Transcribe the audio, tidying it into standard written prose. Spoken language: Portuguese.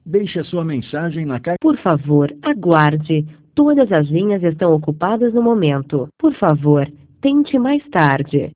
Deixe a sua mensagem na caixa. Por favor, aguarde. Todas as linhas estão ocupadas no momento. Por favor, tente mais tarde.